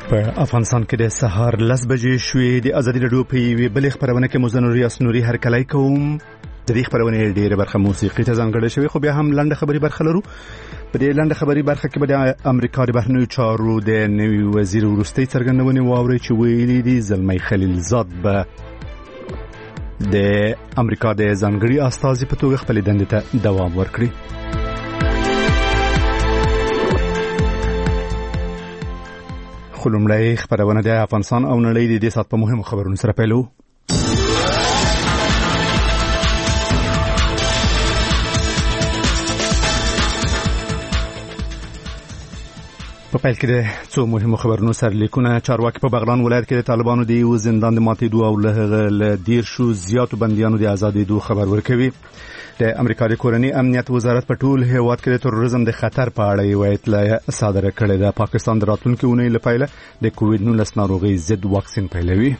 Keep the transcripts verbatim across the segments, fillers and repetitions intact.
په افغانستان کې د سهار لس بجې شوې د ازادي راډیو په یوې بلې خپرونه کې مزن ریاض نوري هرکلی کوم. د دې خپرونې ډېره برخه موسیقي ته ځانګړې شوې، خو بیا هم لنډه خبري برخه لرو. په دې لنډه خبري برخه کې به د امریکا د بهرنیو چارو د نوي وزیر وروستۍ څرګندونې واورئ چې ویلي دي زلمی خلیلزاد به د امریکا د ځانګړي استازي په توګه خپلې دندې ته دوام ورکړي. خو لومړی خپرونه د افغانستان او نړۍ د دې ساعت په مهمو خبرونو سره پیلو. په پیل کې د څو مهمو خبرونو سرلیکونه. چارواکي په بغلان ولایت کې د طالبانو د یو زندان د ماتېدو او له هغه له دیرشو زیاتو بندیانو د ازادېدو خبر ورکوي. د امریکا د کورني امنیت وزارت په ټول هیواد کې د تروریزم د خطر په اړه یوه اطلاع صادره کړې ده. پاکستان د راتلونکي اونۍ له پیله د کووډ نولس ناروغۍ ضد واکسین پیلوي.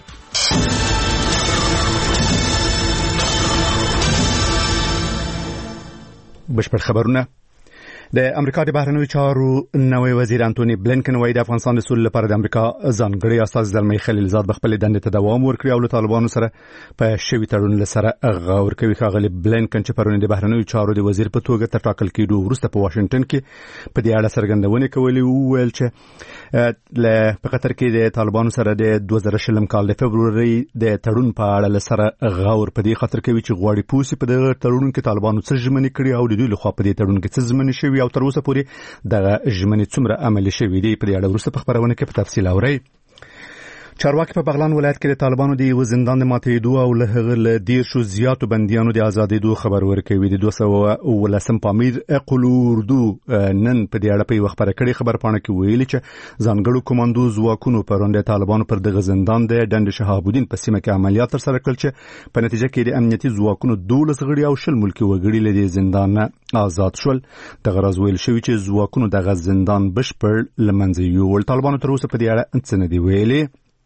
بشپړ خبرونه. د امریکا د بهرنیو چارو نوی وزیر انټونی بلینکن وايي د افغانستان د سولې لپاره د امریکا ځانګړي استازي زلمی خلیلزاد به خپلې دندې ته دوام ورکړي او له طالبانو سره په شوي تړون سره غور کوي. ښاغلي بلینکن چې پرون د بهرنیو چارو د وزیر په توګه تر ټاکل کېدو وروسته په واشنګټن کې په دې اړه څرګندونې کولې، وویل چې له په قطر کې د طالبانو سره د دوه زره شلم کال د فبروري د تړون په اړه سره غور په دې خاطر کوي چې غواړي پوسي په دغه تړون کې طالبانو څه ژمنې کړي او د دوی لخوا په دې تړون کې څه ژمنې شوي او تر اوسه پورې دغه ژمنې څومره عملي شوي دي. په دې اړه وروسته په خبرونه کې په تفصیل اورئ. چارواکي په بغلان ولایت کې د طالبانو د یو زندان د ماتېدو او له هغه له دیرشو زیاتو بندیانو د ازادېدو خبر ورکوي. د دوه سوه اوولسم پامیر قلوردو نن په دې اړه په یوه خبره کړې خبرپاڼه کې ویلي چې ځانګړو کمانډو ځواکونو پرون د طالبانو پر دغه زندان د ډنډ شهاب الدین په سیمه کې عملیات ترسره کړل چې په نتیجه کې د امنیتي ځواکونو دولس غړي او شل ملکي وګړي له دې زندان نه آزاد شول. دغه راز ویل شوی چې ځواکونو دغه زندان بشپړ له منځه یووړ. طالبانو تر اوسه په دې اړه څه نه دي ویلي.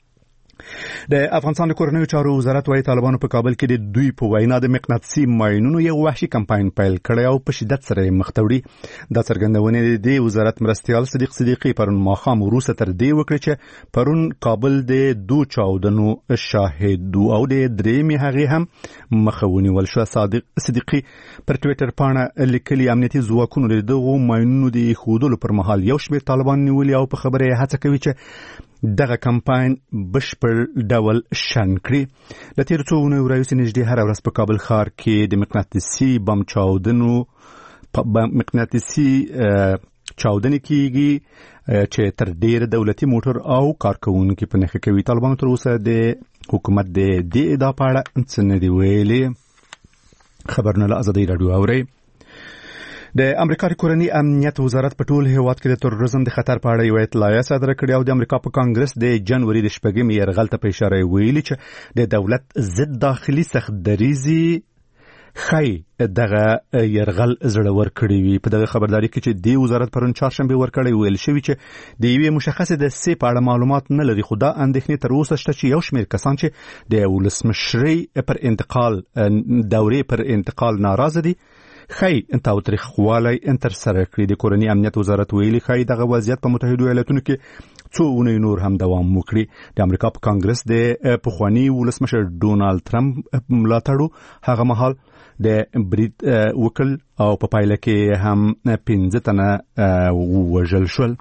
د افغانستان د کورنیو چارو وزارت وايي طالبانو په کابل کې د دوی په وینا د مقناطیسي ماینونو یو وحشي کمپاین پیل کړی او په شدت سره یې مخ ته وړي. دا څرګندونې د وزارت مرستیال صدیق صدیقي پرون ماښام وروسته تر دې وکړې چې پرون کابل د دوه چاودنو شاهد او د درېیمې هغې هم مخه ونیول شوه. صادق صدیقي پر ټویټر پاڼه لیکلي امنیتي ځواکونو د دغو ماینونو د ایښودلو پر مهال یو شمېر طالبان نیولي او په خبره یې هڅه کوي چې دغه کمپاین بشپړ ډول شن کړي. د تېرو څو اونیو راهیسې نږدې هره ورځ په کابل ښار کې د مقناطیسي بم چاودنو مقناطیسي چاودنې کېږي چې تر ډېره دولتي موټر او کارکوونکي په نښه کوي. طالبانو تر اوسه د حکومت د دې ادعا په اړه څه نه دي ویلي. خبرونه له ازادي راډیو اورئ. د امریکا د کورني امنیت وزارت په ټول هیواد کې د تروریزم د خطر په اړه یوه اطلاع صادره کړې او د امریکا په کانګرس د جنوري د شپږمې یرغل ته په اشاره ویلي چې د دولت ضد داخلي سختدریزي ښایي دغه یرغل زړور کړی وي. په دغه خبرداري کې چې د وزارت پرون چهارشنبه ورکړی ویل شوي چې د یوې مشخصې دسیسې په اړه معلومات نه لري، خو دا اندېښنې تر اوسه شته چې یو شمېر کسان چې د ولسمشرۍ پر انتقال دورې پر انتقال ناراضه دي خی تاوتریخوالی تر سره کړی. د کورني امنیت وزارت ویلي خی دغه وضعیت په متحده ایالاتونو کې څو اونۍ نور هم دوام وکړي. د امریکا په کانګرس د پخواني ولسمشر ډونالد ټرمپ ملاتړو هغه مهال د برید وکړ او په پایله کې هم پنځه تنه ووژل شول.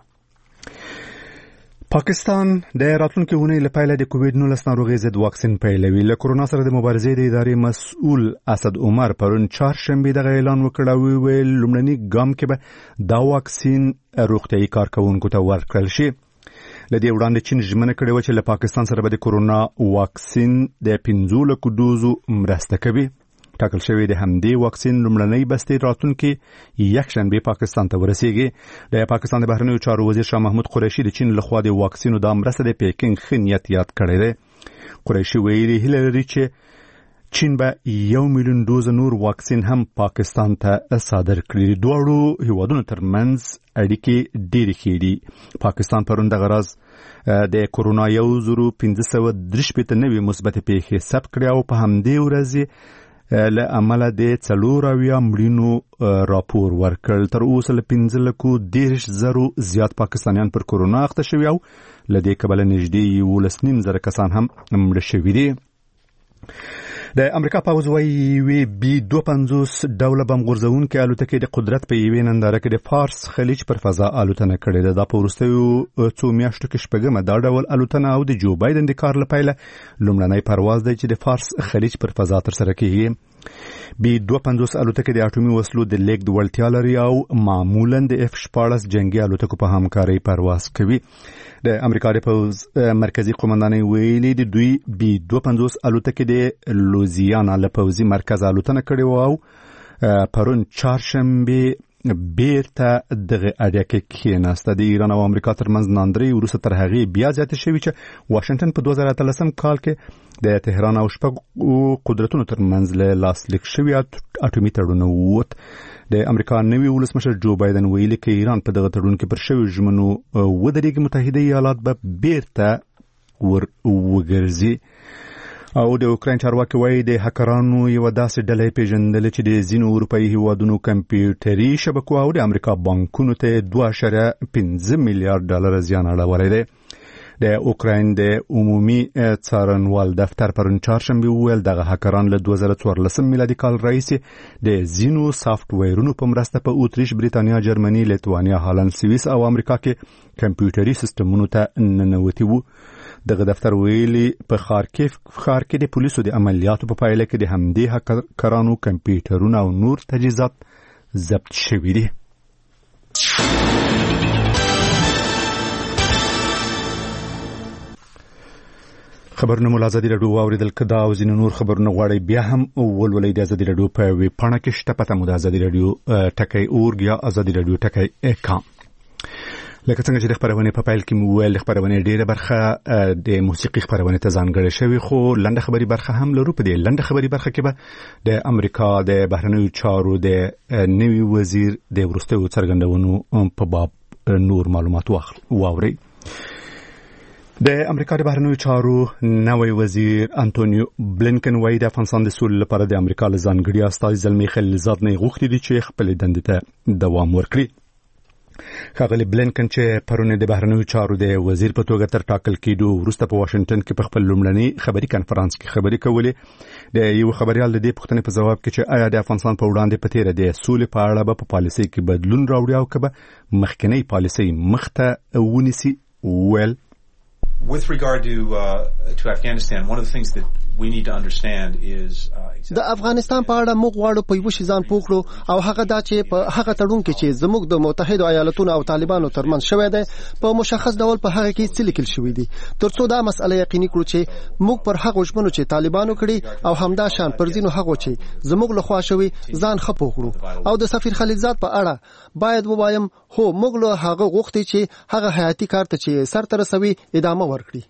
پاکستان د راتلونکي اونۍ له پیله د کووډ نولس ناروغۍ ضد واکسین پیلوي. له کورونا سره د مبارزې د ادارې مسؤل اسد عمر پرون چهارشنبه دغه اعلان وکړ او ویل لومړني ګام کې به دا واکسین روغتیايي کارکوونکو ته ورکړل شي. له دې وړاندې چین ژمنه کړې وه چې له پاکستان سره به د کورونا واکسین د پنځو لکو دوزو مرسته کوي. ټاکل شوی د همدې واکسین لومړنۍ بستې راتلونکي یکشنبه پاکستان ته ورسیږي. د پاکستان د بهرنیو چارو وزیر شاه محمود قریشي د چین لخوا د واکسینو د مرسته د پیکینګ ښه نیت یاد کړی دی. قریشي ویلي هیله لري چې چین به یو میلیون دوز نور واکسین هم پاکستان ته صادر کړي. دواړو هیوادونو ترمنځ اړیکې ډېرې ښې دي. پاکستان پرون دغه راز د کورونا یو زرو پنځه سوه درې شپېته نوي مثبتې پیښې ثبت کړې او په همدې ورځ له امله د څلور اویا مړینو راپور ورکړ. تر اوسه له پنځه لکو دېرش زرو زیات پاکستانیان پر کورونا اخته شوي او له دې کبله نږدې یولس نیم زره کسان هم مړه شوي دي. د امریکا پوځ وايي وی بي دوه پنځوس ډوله بم غورځونکې الوتکې د قدرت په یوې ننداره کې د فارس خلیج پر فضا الوتنه کړې ده. دا په وروستیو څو میاشتو کې شپږمه دا ډول الوتنه او د جو بایدن د کار له پیله لومړنی پرواز دی چې د فارس خلیج پر فضا ترسره کیږي. بي دوه پنځوس الوتکې د اټومي وسلو د لیږد وړتیا لري او معمولا د اف شپاړس جنگي الوتکو په همکارۍ پرواز کوي. د امریکا د پوځ مرکزی قومندانۍ ویلي د دوی بي دوه پنځوس الوتکې د لوزیانا له پوځي مرکز الوتنه کړې وه او پرون چهارشنبه بیرته دغه اډه کې کېناسته. د ایران او امریکا ترمنځ ناندرۍ وروسته تر هغې بیا زیاته شوې چې واشنګټن په دوه زره اتلسم کال کې د تهران او شپږو قدرتونو ترمنځ له لاسلیک شوي اټومي تړون ووت. د امریکا نوي ولسمشر جو بایدن ویلي که ایران په دغه تړون کې پر شویو ژمنو ودرېږي متحده ایالات به بیرته ور وګرځي. او د اوکراین چارواکي وایي د هکرانو یوه داسې ډله یې پېژندلې چې د ځینو اروپایي هیوادونو کمپیوټري شبکو او د امریکا بانکونو ته دوه اعشاریه پنځه میلیارډ ډالره زیان اړولی دی. د اوکراین د عمومي څارنوال دفتر پرون چهارشنبه وویل دغه هکران له دوه زره څوارلسم میلادي کال راهیسې د ځینو سافټویرونو په مرسته په اوتریش، بریتانیا، جرمني، لیتوانیا، هالند، سویس او امریکا کې کمپیوټري سیستمونو ته ننوتي وو. دغه دفتر ویلي په خارکیف ښار کې د پولیسو د عملیاتو په پایله کې د همدې هکرانو کمپیوټرونه او نور تجهیزات ضبط شوي دي. خبرونه مو له ازادي راډیو واورېدل. که دا او ځینې نور خبرونه غواړئ بیا هم ولولئ د ازادي راډیو په ویبپاڼه کې شته. پته مو د ازادي راډیو ټکی اورګ یا ازادي راډیو ټکی کام. لکه څنګه چې د خبرونې په پیل کې مو ویل د خبرونې ډېره برخه د موسیقي خبرونې ته ځانګړې شوې، خو لنډه خبري برخه هم لرو. په دې لنډه خبري برخه کې به د امریکا د بهرنیو چارو د نوي وزیر د وروستیو څرګندونو په باب نور معلومات واورئ. د امریکا د بهرنیو چارو نوی وزیر انټونیو بلینکن وایي د افغانستان د سولې لپاره د امریکا له ځانګړي استازي زلمي خلیلزاد نه غوښتي دي چې خپل دندې ته دوام ورکړي. ښاغلي بلینکن چې پرون د بهرنیو چارو د وزیر په توګه تر ټاکل کېدو وروسته په واشنګټن کې په خپل لومړني خبري کنفرانس کې خبرې کولې، د یو خبريال د دې پوښتنې په جواب کې چې آیا د افغانستان په وړاندې په تیره د سولې په اړه به په پالیسۍ کې بدلون راوړي او که به مخکنۍ پالیسۍ مخته ونیسي، ویل With regard to uh, to Afghanistan, one of the things that we need to understand is د افغانستان په اړه موږ غواړو په یو شي ځان پوه کړو او هغه دا چې په هغه تړون کې چې زموږ د متحده ایالاتونو او طالبانو ترمنځ شوی دی په مشخص ډول په هغه کې څه لیکل شوی دي، ترڅو دا مسله یقیني کړو چې موږ پر هغه ژمنو چې طالبانو کړي او همدا شان پر ځینو هغو چې زموږ له خوا شوی ځان ښه پوه کړو. او د سفیر خلیلزاد په اړه باید ووایم هو موږ له هغه غوښتي چې هغه حیاتي کار ته چې سر ته رسوي ادامه ورکړي.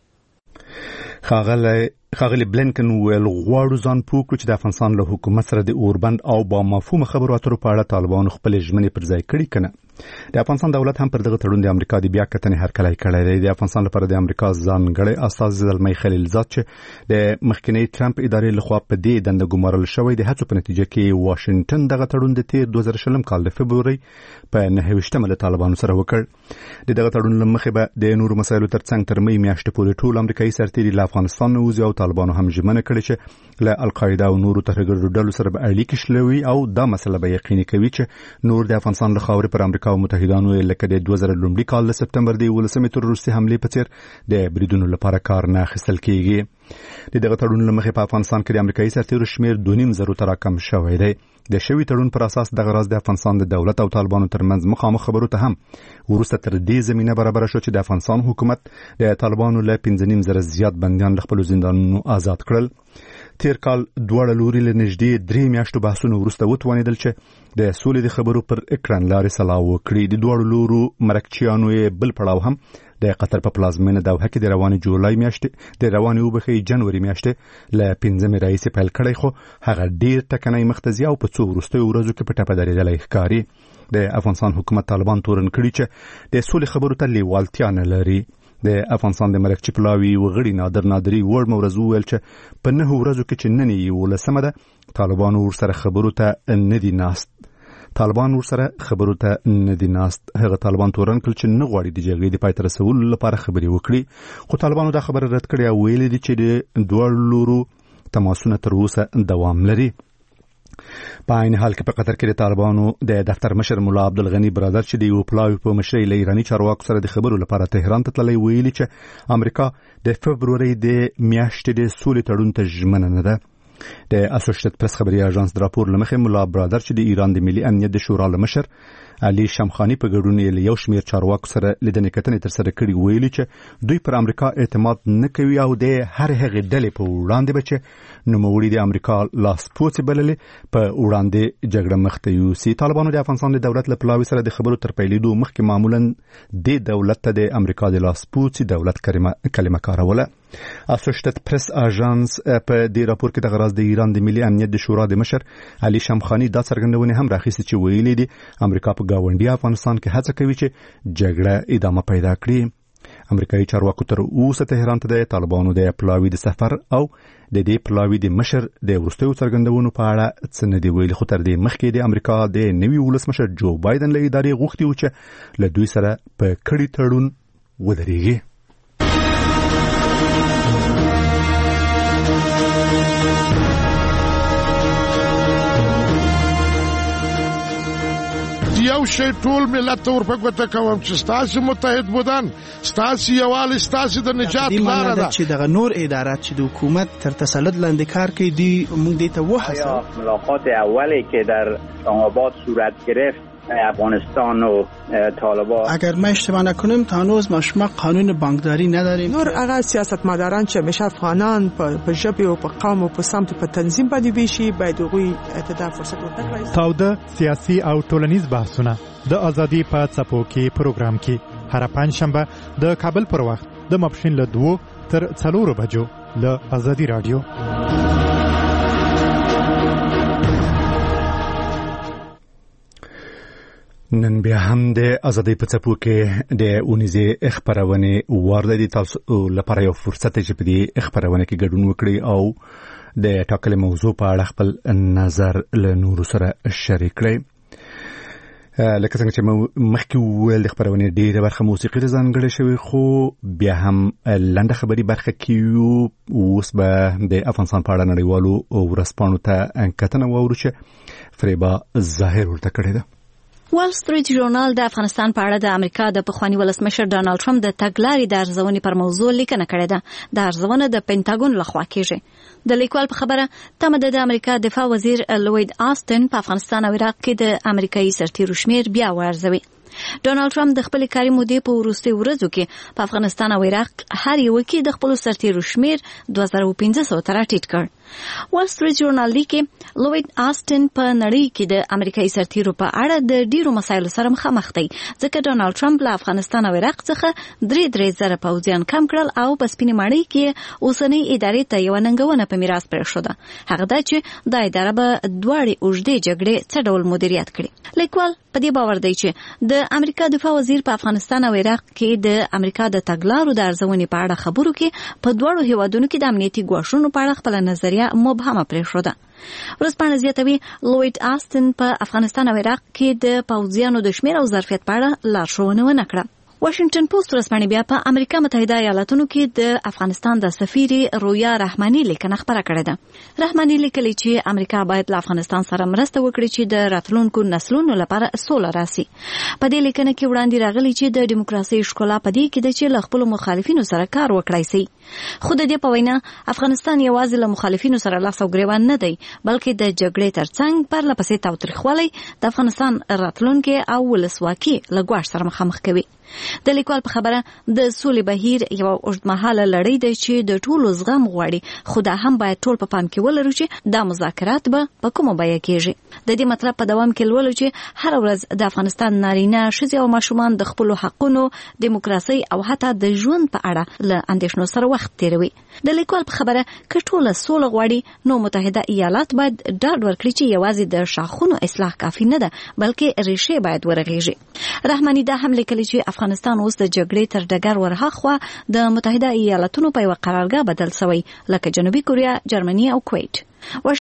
ښاغلی ښاغلي بلینکن ویل غواړو ځان پوه کړو چې د افغانستان له حکومت سره د اوربند او با مفهومه خبرو اترو په اړه طالبانو خپلې ژمنې پر ځای کړي که نه. د افغانستان دولت هم پر دغه تړون د امریکا د بیا کتنې هرکلی کړی دی. د افغانستان لپاره د امریکا ځانګړی استازی زلمی خلیلزاد چې د مخکنۍ ټرمپ ادارې لخوا په دې دنده ګمارل شوی د هڅو په نتیجه کې واشنګټن دغه تړون د تیر دوه زره شلم کال د فبرورۍ په نهه ویشتمه له طالبانو سره وکړ. د دغه تړون له مخې به د نورو مسایلو ترڅنګ تر مۍ میاشتې پورې ټول امریکایي سرتیري له افغانستان نه وځي او طالبانو هم ژمنه کړې چې له القاعده او نورو ترهګرو ډلو سره به اړیکې شلوي او دا مسله به یقیني کوي چې نور د افغانستان له خاورې پر امریکا او متحدانو لکه د دوه زره لومړي کال د سپتمبر د یولسمې تروریستي حملې په څېر د بریدونو لپاره کار نه اخیستل کېږي. د دغه تړون له مخې په افغانستان کې د امریکایي سرتیرو شمېر دوه نیم زرو ته راکم شوی دی. د شوي تړون پر اساس دغه راز د افغانستان د دولت او طالبانو ترمنځ مخامخ خبرو ته هم وروسته تر دې زمینه برابره شو چې د افغانستان حکومت د طالبانو له پنځه نیم زره زیات بندیان له خپلو زندانونو آزاد کړل. تیر کال دواړه لوري له نږدې درې میاشتو بحثونو وروسته وتوانېدل چې د سولې د خبرو پر اکران لارې سلا وکړي. د دواړو لورو مرکچیانو یې بل پړاو هم د قطر په پلازمینه دوحه کې د روانې جولای میاشتې د روانې وبخې جنوري میاشتې له پنځمې راهیسې پیل کړی، خو هغه ډېر ټکنی مخته ځي او په څو وروستیو ورځو کې په ټپه درېدلی ښکاري. د افغانستان حکومت طالبان تورن کړي چې د سولې خبرو ته لیوالتیا نه لري. د افغانستان د مرکچی پلاوی وغړي نادر نادری ور مورز ویل چې په نه ورځو کې چې نن یې ولسمه ده طالبان ور سره خبرو ته ندی ناست طالبان ور سره خبرو ته ندی ناست هغه طالبان تورن کل چې نه غواړي د جګړې د پای ته رسولو لپاره خبرې وکړي خو طالبانو دا خبره رد کړې او ویلي دي چې د دوه لورو تماسونه تر اوسه دوام لري په عین حال کې په قطر کې د طالبانو د دفتر مشر مولا عبدالغنی برادر چې د یو پلاوی په مشرۍ له ایرانی چارواکو سره د خبرو لپاره تهران ته تللی ویلي چې امریکا د فبروري د میاشتې د سولې تړون ته ژمنه نه ده د اسوسییټډ پریس خبري اژانس د راپور لمخې مولا برادر چې د ایران د ملي امنیت د شورا لمشر علي شمخانی په ګډون یې یو شمېر چارواکو سره لیدنې کتنې تر سره کړي ویلي چې دوی پر امریکا اعتماد نه کوي او د هر هغې ډلې په وړاندې به چې نوموړي د امریکا لاسپوڅې بللې په وړاندې جګړه مخ ته یوسي طالبانو د افغانستان د دولت له پلاوي سره د خبرو تر پیلېدو مخکې معمولا د دولت ته د امریکا د لاسپوڅې دولت کلمه کاروله اسوسییټډ پریس اژانس په دې راپور کې د غراز د ایران د ملي امنیت د شورا د مشر علي شمخانی دا څرګندونه هم راخیستې چې ویلي دي امریکا په گاونډي افغانستان کې هڅه کوي چې جګړه ادامه پیدا کړي امریکایي چارواکو تر اوسه تهران ته د طالبانو د پلاوی د سفر او د دې پلاوی د مشر د وروستیو څرګندونو په اړه څه نه دی ویلي خو تر دې مخکې د امریکا د نوي ولسمشر جو بایدن له ادارې غوښتي و چې له دوی سره په کړي تړون ودرېږي یو شی ټول ملت ور په ګوته کوم چې ستاسو متحد بودن ستاسو یوال ستاسو د نجات لاره ده چې دغه نور ادارات چې د حکومت تر تسلط لاندې کار کوي دی موږ دې ته وحسه ملاقات اولی که در اسلام آباد صورت گرفت افغانستان و طالبان اگر ما اشتباه نکنیم تا هنوز ما شما قانون بانکداری نداریم نور هغه سیاستمداران چې همیشه افغانان په ژبه او په قوم او په سمت په تنظیم باندې ویشي باید هغوی ته فرصت ورکړي تاوده سیاسي او ټولنیز بحثونه د ازادي په څپو کې پروګرام کې هر پنځ شنبه د کابل پر وخت د ماپښین له دوه تر څلورو بجو له ازادي رادیو نن بیا هم د ازادۍ په څپو کې د اونیزې خپرونې وارده دي تاسو لپاره یو فرصت چې په دې خپرونه کې ګډون وکړي او د ټاکلې موضوع په اړه خپل نظر له نورو سره شریک کړئ لکه څنګه چې مخکې وویل د خپرونې ډېره برخه موسیقي ته ځانګړې شوې خو بیا هم لنډه خبري برخه کې یو اوس به د افغانستان په اړه نړیوالو ورځپاڼو ته کتنه واورو چې فریبا ظاهر ورته کړې ده وال سټریټ ژورنال د افغانستان په اړه د امریکا د پخوانی ولسمشر ډانلډ ټرمپ د تګلارې د ارزونې پر موضوع لیکنه کړې ده د ارزونه د پینټاګون لخوا کیږي د لیکوال په خبره تمه ده د امریکا دفاع وزیر لوید آستن په افغانستان او عراق کې د امریکایي سرتیرو شمیر بیا وارزوي ډانلډ ټرمپ د خپل کاري مودې په وروستي ورځو کې په افغانستان او عراق هر یو کې د خپل سرتیرو شمیر دوه زره پنځه سوه ته راټیټ کړ وال سټریټ ژورنال لیکي لوید آستن په نړۍ کې د امریکایي سرتیرو په اړه د ډیرو مسایلو سره مخامخ دی ځکه ډانلډ ټرمپ له افغانستان او عراق څخه درې درې زره پوځیان کم کړل او په سپینې ماڼۍ کې اوسنۍ ادارې ته یو ننګونه په میراث پرېښوده هغه دا چې دا اداره به دواړې اوږدې جګړې څه ډول مدیریت کړي لیکوال په دې باور دی چې د امریکا دفاع وزیر په افغانستان او عراق کې د امریکا د تګلارو د ارزونې په اړه خبرو کې په دواړو هیوادونو کې د امنیتي ګواښونو په اړه خپل نظریه مبهمه پرېښوده ورځپاڼه زیاتوي لوید آستن په افغانستان او عراق کې د پوځیانو د شمېر او ظرفیت په اړه لارښوونه ونه کړه واشنگټن پوسټ ورځپاڼه بیا په امریکا متحده ایالاتونو کې د افغانستان د سفیر رویا رحماني لیکنه خپره کړې ده رحماني لیکلي چې امریکا باید له افغانستان سره مرسته وکړي چې د راتلونکو نسلونو لپاره سوله راسي په دې لیکنه کې وړاندې راغلي چې د دیموکراسي ښکلا په دې کې ده چې له خپلو مخالفینو سره کار وکړای شي خو د دې په وینا افغانستان یوازې له مخالفینو سره لاس او ګریوان نه دی بلکې د جګړې ترڅنګ پرله پسې تاوتریخوالی د افغانستان راتلونکي او ولسواکي له ګواښ سره مخامخ کوي د لیکوال په خبره د سولې بهیر یو اوږدمهاله لړۍ دی چې د ټولو زغم غواړي خو دا هم باید ټول په پام کې ولرو چې دا مذاکرات به په کومه بیه کېږي د دې مطلب په دوام کې لولو چې هر ورځ د افغانستان نارینه ښځې او ماشومان د خپل حقونو، دیموکراسي او حتی د ژوند په اړه له اندېښنو سره وخت تیروي. د لیکوال په خبره که ټوله سوله غواړي نو متحده ایالات باید ډاډ ورکړي چې یوازې د شاخونو اصلاح کافي نه ده بلکې ریښې باید ورغېږي. رحماني دا هم لیکلي چې افغانستان اوس د جګړې تر ډګر ورهاخوا د متحده ایالاتونو په یوه قرارګاه بدل شوی لکه جنوبي کوریا، جرمني او کویت.